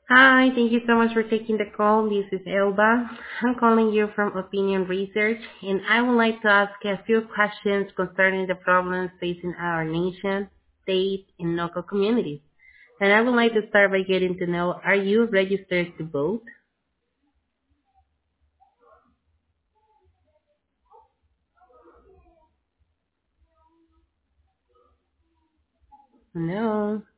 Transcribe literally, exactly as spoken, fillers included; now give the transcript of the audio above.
Hi, thank you so much for taking the call. This is Elba. I'm calling you from Opinion Research, and I would like to ask a few questions concerning the problems facing our nation, state, and local communities. And I would like to start by getting to know, are you registered to vote? No.